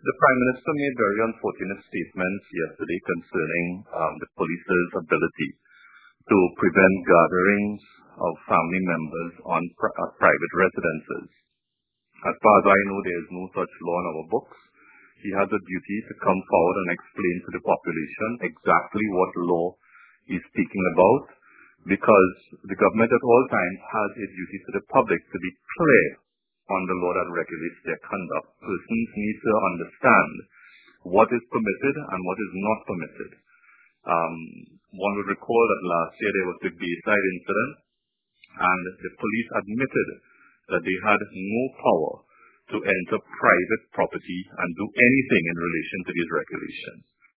The Prime Minister made very unfortunate statements yesterday concerning the police's ability to prevent gatherings of family members on private residences. As far as I know, there is no such law in our books. He has a duty to come forward and explain to the population exactly what law he's speaking about, because the government at all times has a duty to the public to be clear on the law that regulates their conduct. Persons need to understand what is permitted and what is not permitted. One would recall that last year there was the Bayside incident, and the police admitted that they had no power to enter private property and do anything in relation to these regulations.